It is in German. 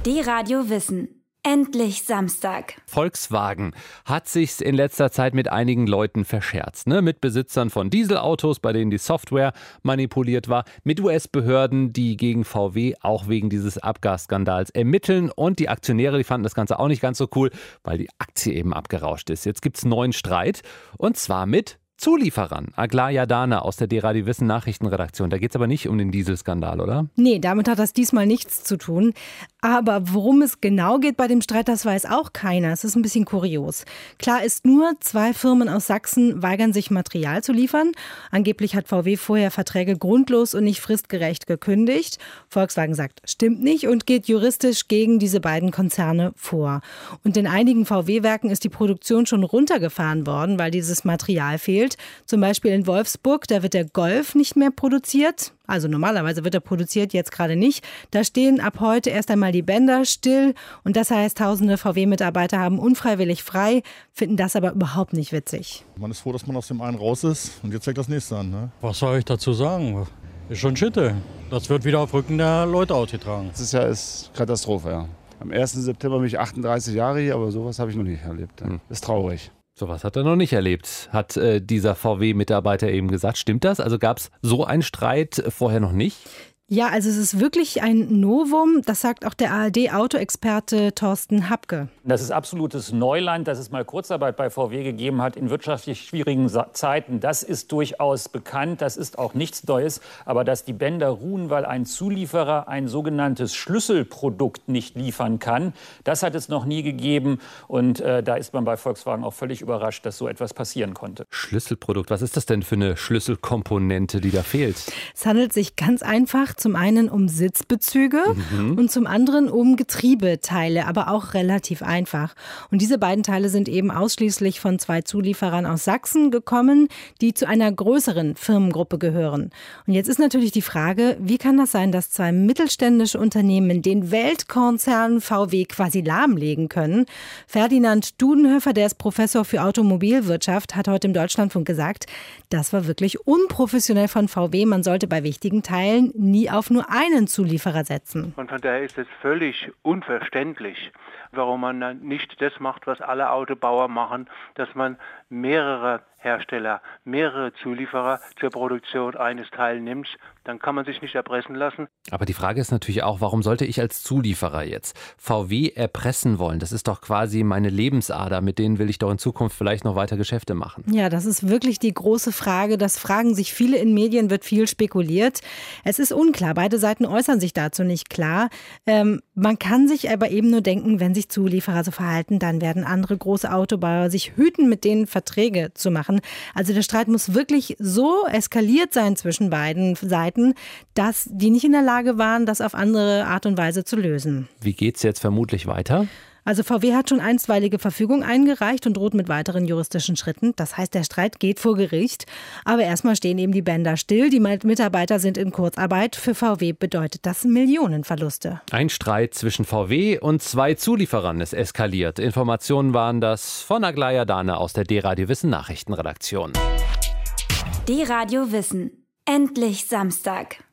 D-Radio Wissen. Endlich Samstag. Volkswagen hat sich's in letzter Zeit mit einigen Leuten verscherzt. Mit Besitzern von Dieselautos, bei denen die Software manipuliert war. Mit US-Behörden, die gegen VW auch wegen dieses Abgasskandals ermitteln. Und die Aktionäre, die fanden das Ganze auch nicht ganz so cool, weil die Aktie eben abgerauscht ist. Jetzt gibt's neuen Streit. Und zwar mit Zulieferern. Aglaja Dana aus der D-Radio Wissen Nachrichtenredaktion. Da geht es aber nicht um den Dieselskandal, oder? Nee, damit hat das diesmal nichts zu tun. Aber worum es genau geht bei dem Streit, das weiß auch keiner. Es ist ein bisschen kurios. Klar ist nur, 2 Firmen aus Sachsen weigern sich, Material zu liefern. Angeblich hat VW vorher Verträge grundlos und nicht fristgerecht gekündigt. Volkswagen sagt, stimmt nicht und geht juristisch gegen diese beiden Konzerne vor. Und in einigen VW-Werken ist die Produktion schon runtergefahren worden, weil dieses Material fehlt. Zum Beispiel in Wolfsburg, da wird der Golf nicht mehr produziert. Also normalerweise wird er produziert, jetzt gerade nicht. Da stehen ab heute erst einmal die Bänder still. Und das heißt, tausende VW-Mitarbeiter haben unfreiwillig frei, finden das aber überhaupt nicht witzig. Man ist froh, dass man aus dem einen raus ist und jetzt fängt das nächste an. Ne? Was soll ich dazu sagen? Ist schon Schitte. Das wird wieder auf Rücken der Leute ausgetragen. Das Jahr ist Katastrophe, ja. Am 1. September bin ich 38 Jahre hier, aber sowas habe ich noch nicht erlebt. Das ist traurig. Sowas hat er noch nicht erlebt, hat dieser VW-Mitarbeiter eben gesagt. Stimmt das? Also gab es so einen Streit vorher noch nicht? Ja, also es ist wirklich ein Novum, das sagt auch der ARD-Autoexperte Thorsten Habke. Das ist absolutes Neuland, dass es mal Kurzarbeit bei VW gegeben hat in wirtschaftlich schwierigen Zeiten. Das ist durchaus bekannt, das ist auch nichts Neues. Aber dass die Bänder ruhen, weil ein Zulieferer ein sogenanntes Schlüsselprodukt nicht liefern kann, das hat es noch nie gegeben. Und da ist man bei Volkswagen auch völlig überrascht, dass so etwas passieren konnte. Schlüsselprodukt, was ist das denn für eine Schlüsselkomponente, die da fehlt? Es handelt sich ganz einfach zum einen um Sitzbezüge und zum anderen um Getriebeteile, aber auch relativ einfach. Und diese beiden Teile sind eben ausschließlich von 2 Zulieferern aus Sachsen gekommen, die zu einer größeren Firmengruppe gehören. Und jetzt ist natürlich die Frage, wie kann das sein, dass 2 mittelständische Unternehmen den Weltkonzern VW quasi lahmlegen können? Ferdinand Dudenhöfer, der ist Professor für Automobilwirtschaft, hat heute im Deutschlandfunk gesagt, das war wirklich unprofessionell von VW. Man sollte bei wichtigen Teilen nie auf nur einen Zulieferer setzen. Und von daher ist es völlig unverständlich, warum man dann nicht das macht, was alle Autobauer machen, dass man mehrere Hersteller, mehrere Zulieferer zur Produktion eines Teils nimmt. Dann kann man sich nicht erpressen lassen. Aber die Frage ist natürlich auch, warum sollte ich als Zulieferer jetzt VW erpressen wollen? Das ist doch quasi meine Lebensader, mit denen will ich doch in Zukunft vielleicht noch weiter Geschäfte machen. Ja, das ist wirklich die große Frage. Das fragen sich viele in Medien, wird viel spekuliert. Es ist unklar, beide Seiten äußern sich dazu nicht klar. Man kann sich aber eben nur denken, wenn sich Zulieferer so verhalten, dann werden andere große Autobauer sich hüten, mit denen Verträge zu machen. Also der Streit muss wirklich so eskaliert sein zwischen beiden Seiten, dass die nicht in der Lage waren, das auf andere Art und Weise zu lösen. Wie geht's jetzt vermutlich weiter? Also VW hat schon einstweilige Verfügung eingereicht und droht mit weiteren juristischen Schritten. Das heißt, der Streit geht vor Gericht. Aber erstmal stehen eben die Bänder still. Die Mitarbeiter sind in Kurzarbeit. Für VW bedeutet das Millionenverluste. Ein Streit zwischen VW und 2 Zulieferern ist eskaliert. Informationen waren das von Aglaja Dana aus der D-Radio Wissen Nachrichtenredaktion. D-Radio Wissen. Endlich Samstag.